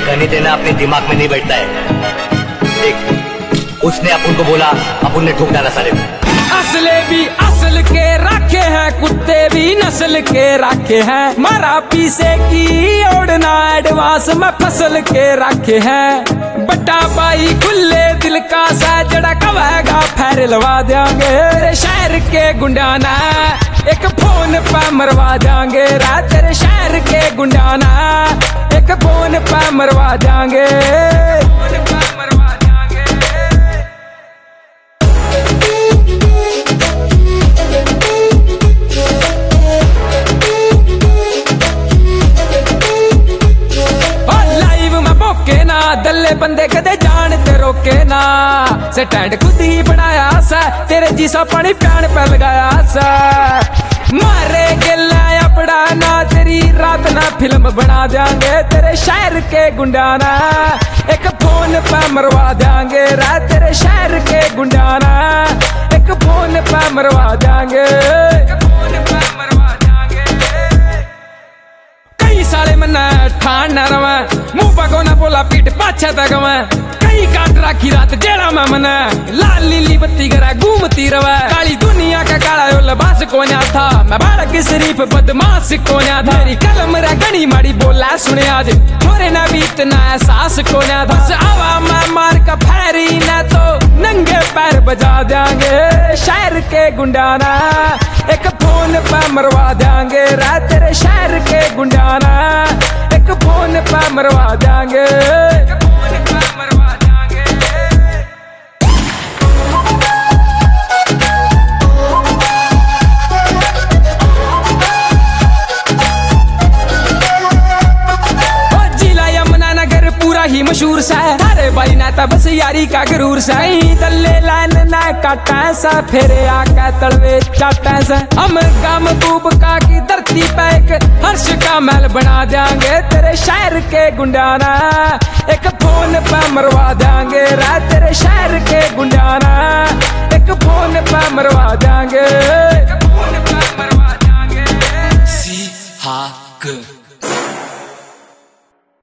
गणित देना अपने दिमाग में नहीं बैठता है। देख, उसने अपुन को बोला, अपुन ने ठोक डाला साले को। असले भी असल के रखे हैं, कुत्ते भी नस्ल के रखे हैं। मारा पीछे की ओढ़ना एडवांस में फसल के रखे हैं। बड़ा भाई खुले दिल का सा जड़ा कवेगा फैर लवा देंगे। तेरे शहर के गुंडाना एक फोन पे मरवा देंगे। तेरे शहर के गुंडाना एक फोन पे मरवा देंगे। दल्ले बंदे कदे जान ते रोके ना। स्टैंड खुद ही बनाया सा, तेरे जीसा पानी प्यान पे लगाया सा। मारे गिला अपना ना, तेरी रात ना फिल्म बना देंगे। तेरे शहर के गुंडाना एक फोन पे मरवा देंगे। तेरे शहर के गुंडाना एक फोन पे मरवा देंगे। साले मना ठान न रवा, मुंह पको ना बोला पीठ पाछा तक मैं। कई काट राखी रात जेड़ा मैं मना, लाल लीली बत्ती करा घूमती रवा। काली दुनिया का काला यो लिबास कोन्या था, मैं बालक शरीफ बदमाश कोन्या था। मेरी कलम रा गणी माड़ी बोला सुने आज, थोड़े ना भी इतना एहसास कोन्या था। बस आवा मैं मार का फैरी ना तो नंगे पैर बजा देंगे। शहर के गुंडाना एक फोन पे मरवा देंगे। तेरे शहर के गुंडाना एक फोन पे मरवा देंगे। ही मशहूर सा है थारे भाई ना तब से यारी का गरूर सा। दल्ले लाइन ना काटा सा, फिर आका तलवे चाटा सा। हम गम खूब का की धरती पे एक हर्ष का महल बना देंगे। तेरे शहर के गुंडाना एक फोन पे मरवा देंगे। तेरे शहर के गुंडाना एक फोन पे मरवा देंगे।